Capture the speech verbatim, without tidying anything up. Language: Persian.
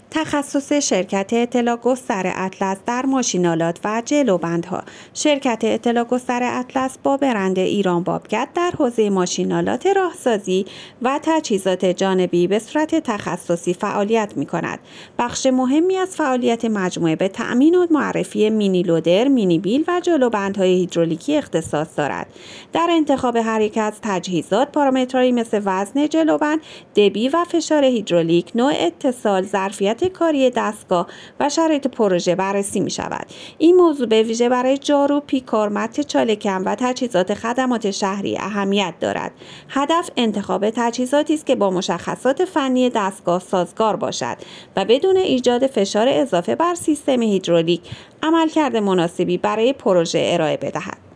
تخصص شرکت اطلاع گستر اطلس در ماشین‌آلات و جلوبندها. شرکت اطلاع گستر اطلس با برند ایران بابکت در حوزه ماشین‌آلات راهسازی و تجهیزات جانبی به صورت تخصصی فعالیت می‌کند. بخش مهمی از فعالیت مجموعه به تأمین و معرفی مینی لودر، مینی بیل و جلوبندهای هیدرولیکی اختصاص دارد. در انتخاب هر یک از تجهیزات پارامترهایی مثل وزن جلوبند، دبی و فشار هیدرولیک، نوع اتصال، ظرفیت کاری دستگاه و شرایط پروژه بررسی می شود. این موضوع به ویژه برای جارو، پیکار، مت چاله‌کم و تجهیزات خدمات شهری اهمیت دارد. هدف انتخاب تجهیزاتی است که با مشخصات فنی دستگاه سازگار باشد و بدون ایجاد فشار اضافه بر سیستم هیدرولیک عملکرد مناسبی برای پروژه ارائه بدهد.